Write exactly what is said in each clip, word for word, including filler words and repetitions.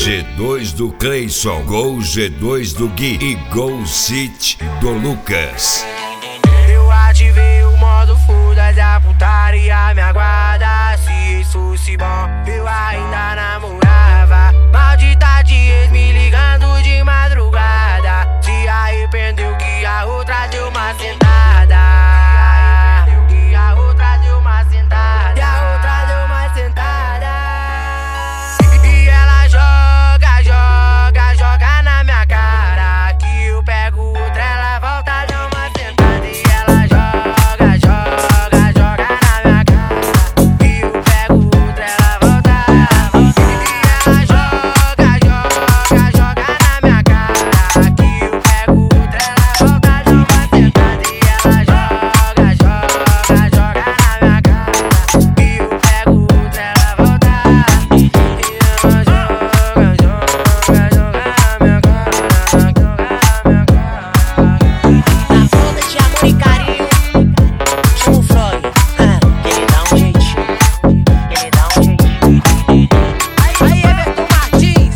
G dois do Cleison, Gol G dois do Gui e Gol City do Lucas. Eu ativei o modo foda-se, a putaria me aguarda. Se isso fosse bom, eu ainda namorava. Maldita de ex me ligando de madrugada. Se arrependeu que a outra deu uma sentada. Que a outra deu uma sentada. Que a outra deu uma sentada. E ela joga, joga, joga na minha cara. Que eu pego outra, ela volta, deu uma sentada. E ela joga, joga, joga na minha cara. Que eu pego outra, ela volta, volta. E ela joga, joga, joga na minha cara. Que eu pego outra, ela volta, deu uma sentada. E ela joga, joga, joga na minha cara. Que eu pego outra, ela volta. E ela joga, joga, joga na minha cara. Na falta de amor e carinho, chama o Frog. Ele dá um jeitinho, ele dá um jeitinho. Aí, Everton Martins.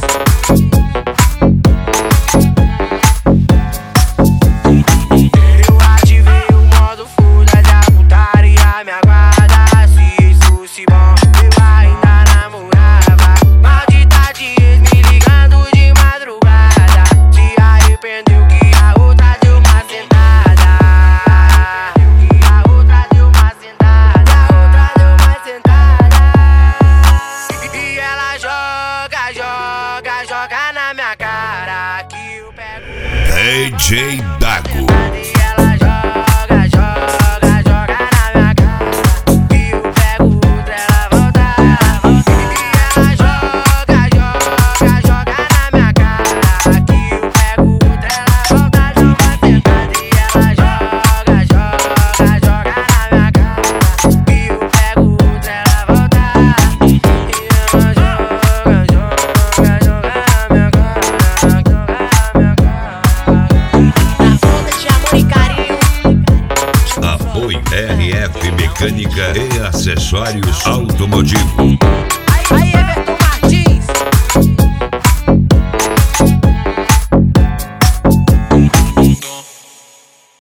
Eu ativei o modo foda-se, a putaria me aguarda. Se isso fosse bom, eu ainda namorava. Maldita de ex me ligando de madrugada. Se arrependeu que a outra deu uma sentada. Que a outra deu uma sentada. A outra deu uma sentada. E ela joga, joga, joga na minha cara. Que eu pego. D J Dago. E ela joga, joga, joga na minha cara. Que eu pego outra, ela volta, volta. E ela joga, joga, joga na minha cara. Que eu pego outra, ela volta, deu uma sentada. E ela joga, joga, joga na minha cara. Que eu pego outra, ela volta. E ela joga, joga, joga na minha cara. Joga na minha cara. Na falta de amor e carinho, Apoio R F Mecânica e Acessórios Automotivos. Aí, Everton